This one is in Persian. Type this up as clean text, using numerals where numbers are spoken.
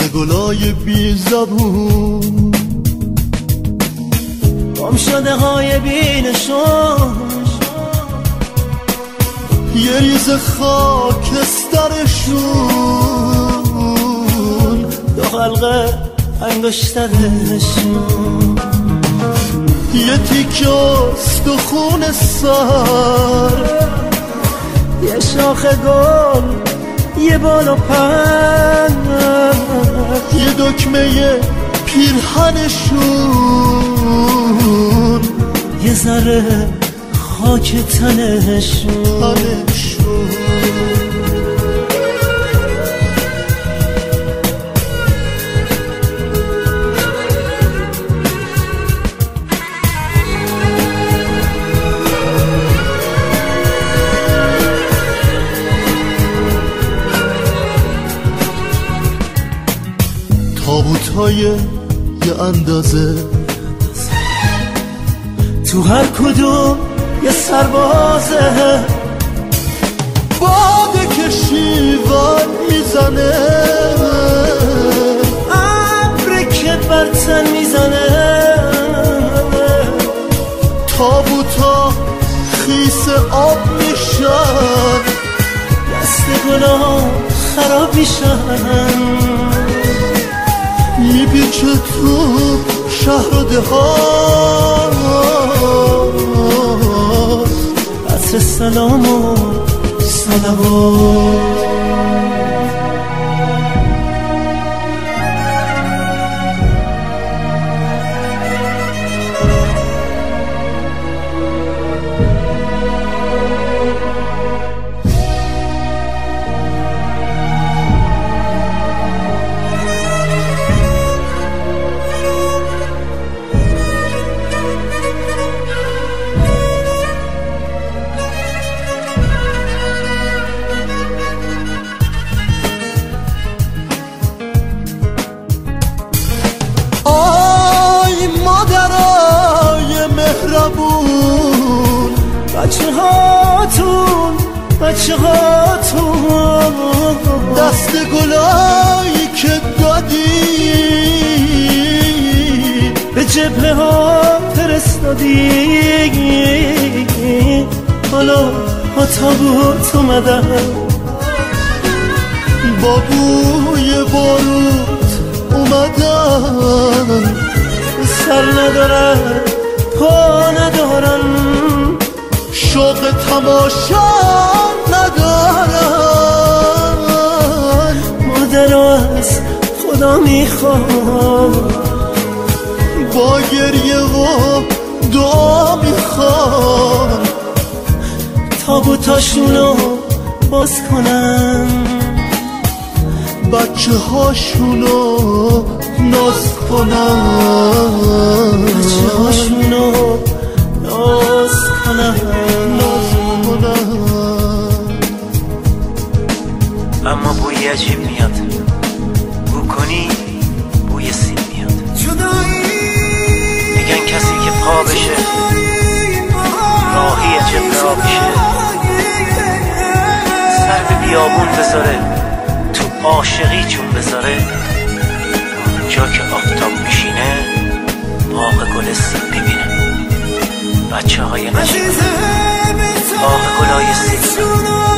گلای بی زبون، گم شده های بی نشون، یه ریز خاکسترشون، دو حلقه انگشترشون، یه تیکه استخون سر، یه شاخ گل، یه بال و پر، یه دکمه پیرهنشون، یه ذره خاک تنشون. تابوت‌های یه اندازه، تو هر کدوم یه سربازه، باده که شیون میزنه، ابری که بر تن میزنه، تابوتا خیس آب میشن، دست گلا خراب میشن، میپیچه تو شهر و دهات، عطر سلام و صلوات. بچه هاتون دست گلایی که دادی به جبهه ها فرستادی، حالا ها تابوت اومدن با بوی بارود اومدن، سر ندارن پا ندارن، شوق تماشا ندارن. مادر از خدا میخوام با گریه و دعا میخوام تابوتاشونو باز کنن، بچه هاشونو ناز کنن، بچه هاشونو ناز کنن. اما بوی عجیب میاد، بو کنی بوی سیب میاد. میگن کسی که پا بشه راهی جبه بشه، سر به بیابون بذاره تو عاشقی چون بذاره، اونجا که آفتاب میشینه باغ گل سیب میبینه. بچه های نشید باغ گلای سیب